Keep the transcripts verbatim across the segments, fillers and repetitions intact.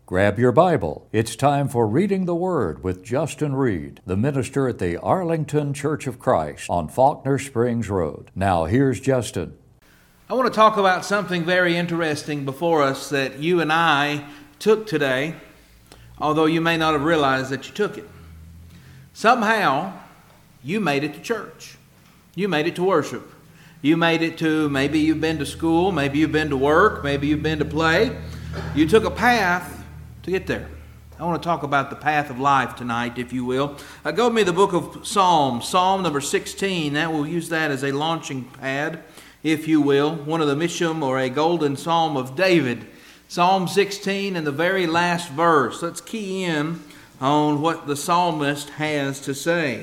Grab your Bible. It's time for Reading the Word with Justin Reed, the minister at the Arlington Church of Christ on Faulkner Springs Road. Now here's Justin. I want to talk about something very interesting before us that you and I took today, although you may not have realized that you took it. Somehow, you made it to church. You made it to worship. You made it to, maybe you've been to school, maybe you've been to work, maybe you've been to play. You took a path to get there. I want to talk about the path of life tonight, if you will. Uh, go with me to the book of Psalms, Psalm number sixteen. That we'll use that as a launching pad, if you will. One of the Misham, or a golden psalm of David. Psalm sixteen and the very last verse. Let's key in on what the psalmist has to say.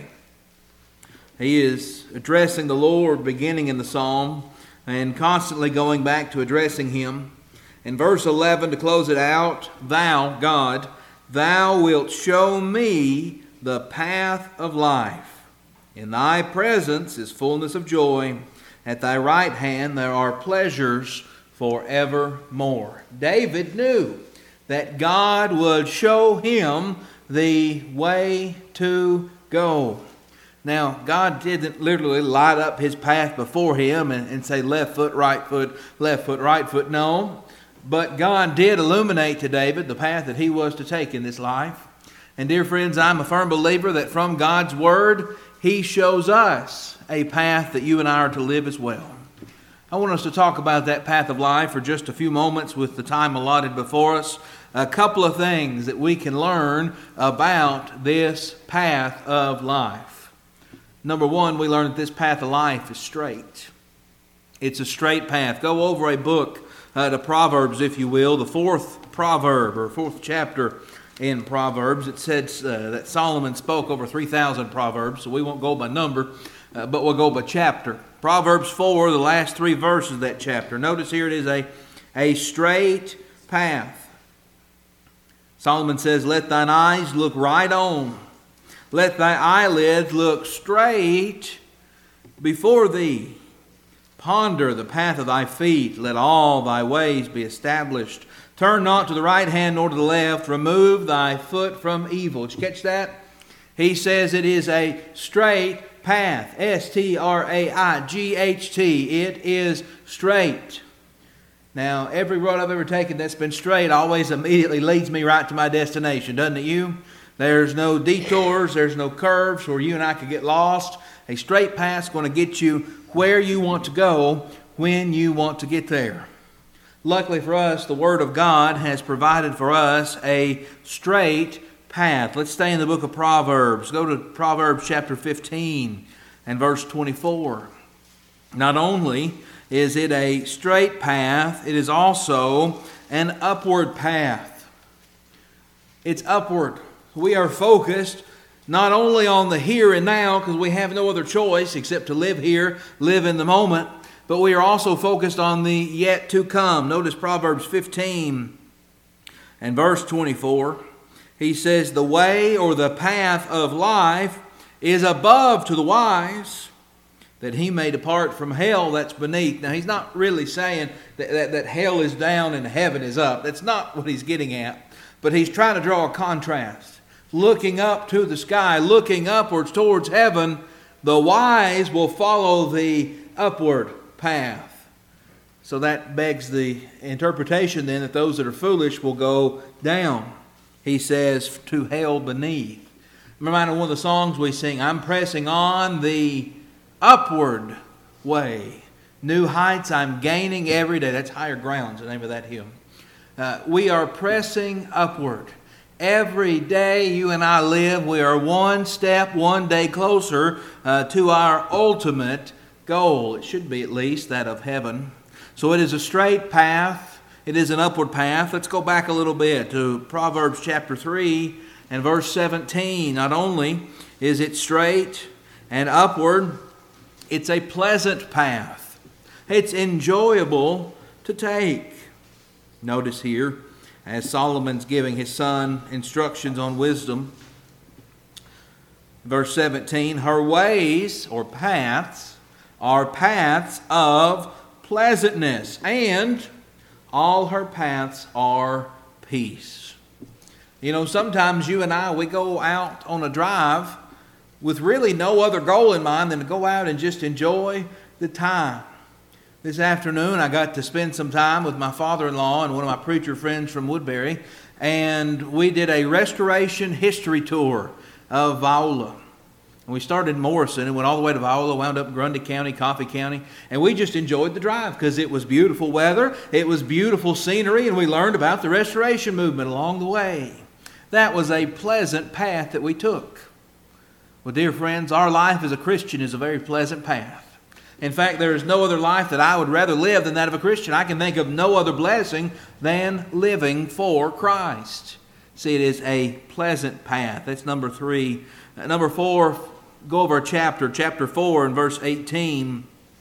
He is addressing the Lord beginning in the psalm and constantly going back to addressing Him. In verse eleven, to close it out, Thou, God, Thou wilt show me the path of life. In Thy presence is fullness of joy. At Thy right hand there are pleasures forevermore. David knew that God would show him the way to go. Now, God didn't literally light up His path before him and, and say left foot, right foot, left foot, right foot. No. But God did illuminate to David the path that he was to take in this life. And dear friends, I'm a firm believer that from God's Word, He shows us a path that you and I are to live as well. I want us to talk about that path of life for just a few moments with the time allotted before us. A couple of things that we can learn about this path of life. Number one, we learn that this path of life is straight. It's a straight path. Go over a book Uh, to Proverbs, if you will, the fourth proverb or fourth chapter in Proverbs. It says uh, that Solomon spoke over three thousand proverbs, so we won't go by number, uh, but we'll go by chapter. Proverbs four, the last three verses of that chapter. Notice here it is a, a straight path. Solomon says, Let thine eyes look right on. Let thy eyelids look straight before thee. Ponder the path of thy feet. Let all thy ways be established. Turn not to the right hand nor to the left. Remove thy foot from evil. Did you catch that? He says it is a straight path. S T R A I G H T. It is straight. Now, every road I've ever taken that's been straight always immediately leads me right to my destination, doesn't it you? There's no detours. There's no curves where you and I could get lost. A straight path is going to get you where you want to go when you want to get there. Luckily for us, the Word of God has provided for us a straight path. Let's stay in the book of Proverbs. Go to Proverbs chapter fifteen and verse twenty-four. Not only is it a straight path, it is also an upward path. It's upward. We are focused not only on the here and now, because we have no other choice except to live here, live in the moment, but we are also focused on the yet to come. Notice Proverbs fifteen and verse twenty-four. He says, The way or the path of life is above to the wise, that he may depart from hell that's beneath. Now, he's not really saying that, that, that hell is down and heaven is up. That's not what he's getting at. But he's trying to draw a contrast. Looking up to the sky, looking upwards towards heaven, the wise will follow the upward path. So that begs the interpretation then that those that are foolish will go down. He says, to hell beneath. I'm reminded of one of the songs we sing, I'm pressing on the upward way. New heights I'm gaining every day. That's Higher Ground's the name of that hymn. Uh, we are pressing upward. Every day you and I live, we are one step, one day closer uh, to our ultimate goal. It should be at least that of heaven. So it is a straight path. It is an upward path. Let's go back a little bit to Proverbs chapter three and verse seventeen. Not only is it straight and upward, it's a pleasant path. It's enjoyable to take. Notice here, as Solomon's giving his son instructions on wisdom. Verse seventeen, her ways or paths are paths of pleasantness, and all her paths are peace. You know, sometimes you and I, we go out on a drive with really no other goal in mind than to go out and just enjoy the time. This afternoon, I got to spend some time with my father-in-law and one of my preacher friends from Woodbury, and we did a restoration history tour of Viola. And we started in Morrison and went all the way to Viola, wound up Grundy County, Coffee County, and we just enjoyed the drive because it was beautiful weather, it was beautiful scenery, and we learned about the restoration movement along the way. That was a pleasant path that we took. Well, dear friends, our life as a Christian is a very pleasant path. In fact, there is no other life that I would rather live than that of a Christian. I can think of no other blessing than living for Christ. See, it is a pleasant path. That's number three. Uh, number four, go over a chapter, chapter four and verse eighteen.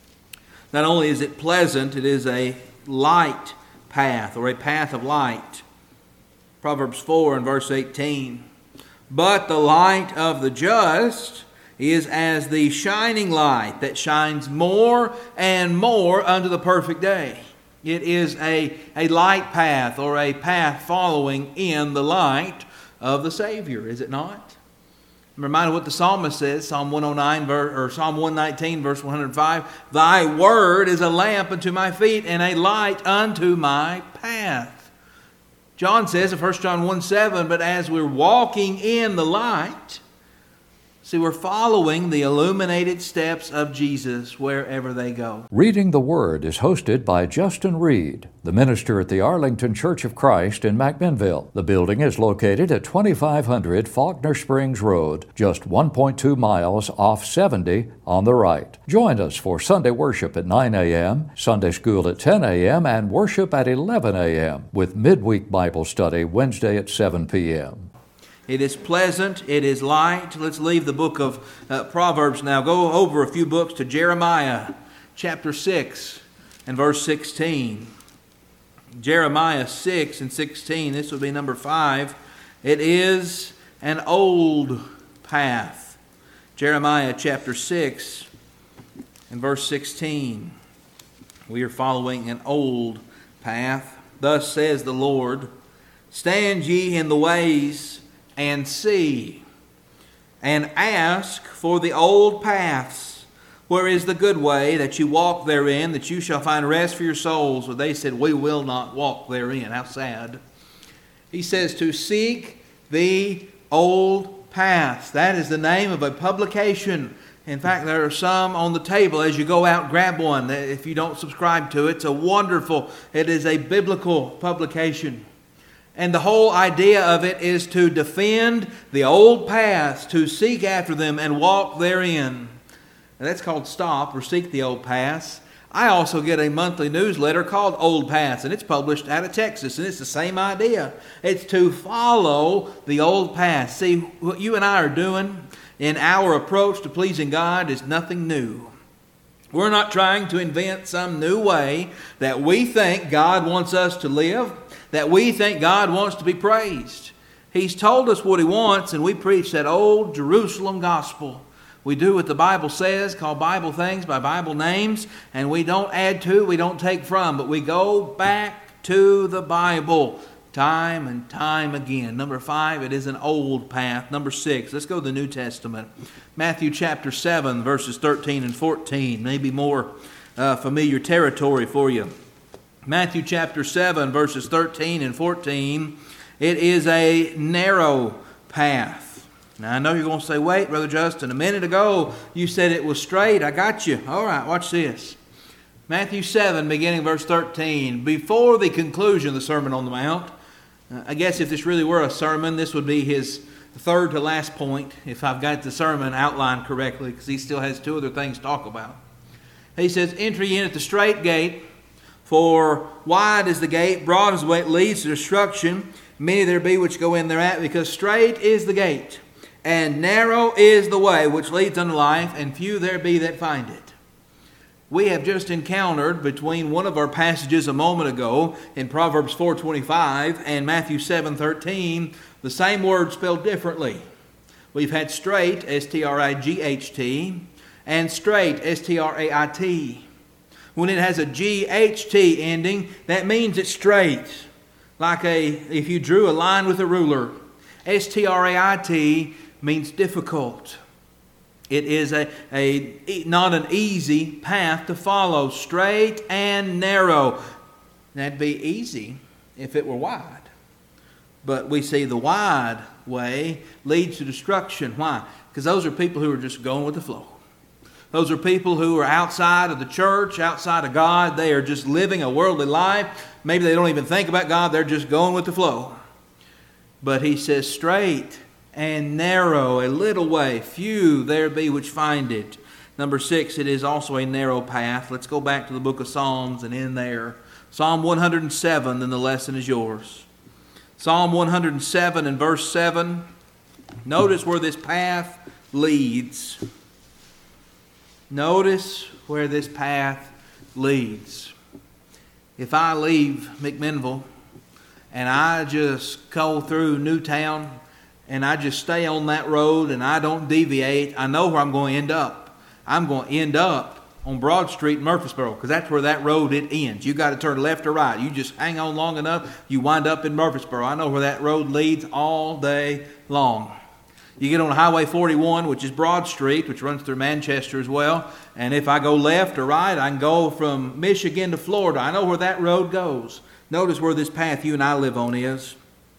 Not only is it pleasant, it is a light path, or a path of light. Proverbs four and verse eighteen. But the light of the just is as the shining light that shines more and more unto the perfect day. It is a, a light path, or a path following in the light of the Savior, is it not? I'm reminded what the psalmist says, Psalm one oh nine or Psalm one nineteen, verse one hundred five. Thy word is a lamp unto my feet and a light unto my path. John says in First John one seven, but as we're walking in the light, see, we're following the illuminated steps of Jesus wherever they go. Reading the Word is hosted by Justin Reed, the minister at the Arlington Church of Christ in McMinnville. The building is located at twenty-five hundred Faulkner Springs Road, just one point two miles off seventy on the right. Join us for Sunday worship at nine a.m., Sunday school at ten a.m., and worship at eleven a.m., with midweek Bible study Wednesday at seven p.m. It is pleasant. It is light. Let's leave the book of uh, Proverbs now. Go over a few books to Jeremiah chapter six and verse sixteen. Jeremiah six and sixteen. This would be number five. It is an old path. Jeremiah chapter six and verse sixteen. We are following an old path. Thus says the Lord, stand ye in the ways and see, and ask for the old paths, where is the good way, that you walk therein, that you shall find rest for your souls. But they said, we will not walk therein. How sad. He says to seek the old paths. That is the name of a publication. In fact, there are some on the table. As you go out, grab one. If you don't subscribe to it, it's a wonderful, it is a biblical publication. And the whole idea of it is to defend the old paths, to seek after them and walk therein. And that's called Stop, or Seek the Old Paths. I also get a monthly newsletter called Old Paths, and it's published out of Texas, and it's the same idea. It's to follow the old paths. See, what you and I are doing in our approach to pleasing God is nothing new. We're not trying to invent some new way that we think God wants us to live, that we think God wants to be praised. He's told us what He wants, and we preach that old Jerusalem gospel. We do what the Bible says, call Bible things by Bible names, and we don't add to, we don't take from, but we go back to the Bible time and time again. Number five, it is an old path. Number six, let's go to the New Testament. Matthew chapter seven, verses thirteen and fourteen, maybe more uh, familiar territory for you. Matthew chapter seven, verses thirteen and fourteen, it is a narrow path. Now, I know you're going to say, wait, Brother Justin, a minute ago you said it was straight. I got you. All right, watch this. Matthew seven, beginning verse thirteen, before the conclusion of the Sermon on the Mount. Uh, I guess if this really were a sermon, this would be his third to last point, if I've got the sermon outlined correctly, because he still has two other things to talk about. He says, enter ye in at the strait gate, for wide is the gate, broad is the way it leads to destruction. Many there be which go in thereat, because strait is the gate, and narrow is the way which leads unto life, and few there be that find it. We have just encountered between one of our passages a moment ago in Proverbs four twenty-five and Matthew seven thirteen, the same word spelled differently. We've had straight, S T R I G H T, and straight, S T R A I T. When it has a G H T ending, that means it's straight. Like a if you drew a line with a ruler. S T R A I T means difficult. It is a, a not an easy path to follow, straight and narrow. That'd be easy if it were wide. But we see the wide way leads to destruction. Why? Because those are people who are just going with the flow. Those are people who are outside of the church, outside of God. They are just living a worldly life. Maybe they don't even think about God. They're just going with the flow. But he says, straight and narrow, a little way, few there be which find it. Number six, it is also a narrow path. Let's go back to the book of Psalms and in there. Psalm one hundred seven, then the lesson is yours. Psalm one hundred seven and verse seven. Notice where this path leads. Notice where this path leads. If I leave McMinnville and I just go through Newtown and I just stay on that road and I don't deviate, I know where I'm going to end up. I'm going to end up on Broad Street in Murfreesboro, because that's where that road it ends. You got to turn left or right. You just hang on long enough, you wind up in Murfreesboro. I know where that road leads all day long. You get on Highway forty-one, which is Broad Street, which runs through Manchester as well. And if I go left or right, I can go from Michigan to Florida. I know where that road goes. Notice where this path you and I live on is.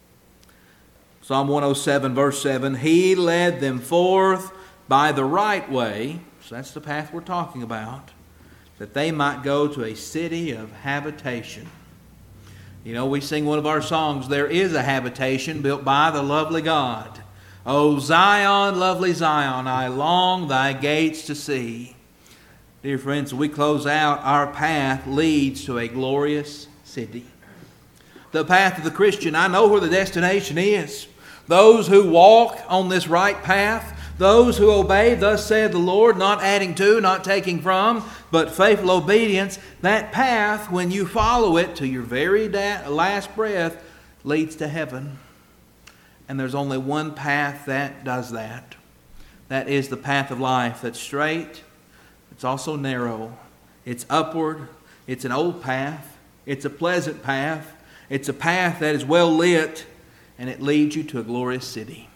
Psalm one oh seven, verse seven. He led them forth by the right way. So that's the path we're talking about. That they might go to a city of habitation. You know, we sing one of our songs, there is a habitation built by the lovely God. O Zion, lovely Zion, I long thy gates to see. Dear friends, we close out, our path leads to a glorious city. The path of the Christian, I know where the destination is. Those who walk on this right path, those who obey, thus saith the Lord, not adding to, not taking from, but faithful obedience, that path, when you follow it to your very da- last breath, leads to heaven. And there's only one path that does that. That is the path of life that's straight. It's also narrow. It's upward. It's an old path. It's a pleasant path. It's a path that is well lit, and it leads you to a glorious city.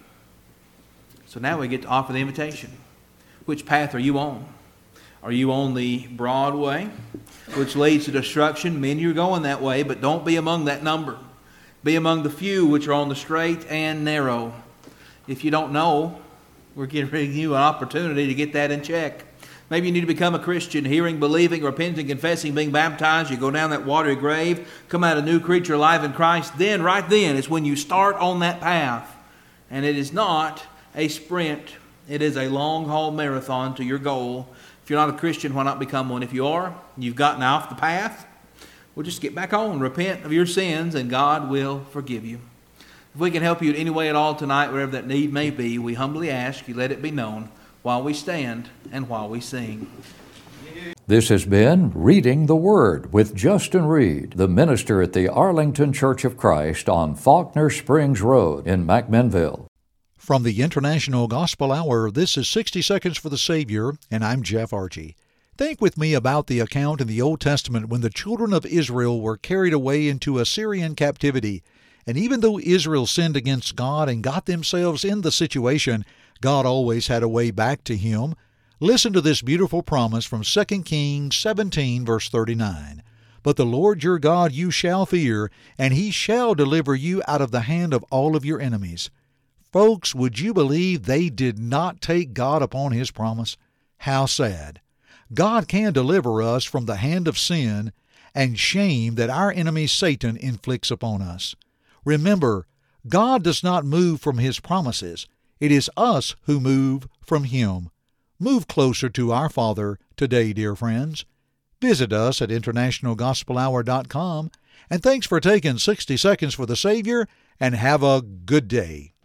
So now we get to offer the invitation. Which path are you on? Are you on the broad way, which leads to destruction? Many are going that way, but don't be among that number. Be among the few which are on the straight and narrow. If you don't know, we're giving you an opportunity to get that in check. Maybe you need to become a Christian, hearing, believing, repenting, confessing, being baptized. You go down that watery grave, come out a new creature alive in Christ. Then, right then, is when you start on that path. And it is not a sprint. It is a long-haul marathon to your goal. If you're not a Christian, why not become one? If you are, you've gotten off the path, well, just get back on. Repent of your sins, and God will forgive you. If we can help you in any way at all tonight, wherever that need may be, we humbly ask you let it be known while we stand and while we sing. This has been Reading the Word with Justin Reed, the minister at the Arlington Church of Christ on Faulkner Springs Road in McMinnville. From the International Gospel Hour, this is sixty Seconds for the Savior, and I'm Jeff Archie. Think with me about the account in the Old Testament when the children of Israel were carried away into Assyrian captivity. And even though Israel sinned against God and got themselves in the situation, God always had a way back to Him. Listen to this beautiful promise from Second Kings seventeen, verse thirty-nine. But the Lord your God you shall fear, and He shall deliver you out of the hand of all of your enemies. Folks, would you believe they did not take God upon His promise? How sad. God can deliver us from the hand of sin and shame that our enemy Satan inflicts upon us. Remember, God does not move from His promises. It is us who move from Him. Move closer to our Father today, dear friends. Visit us at international gospel hour dot com, and thanks for taking sixty Seconds for the Savior, and have a good day.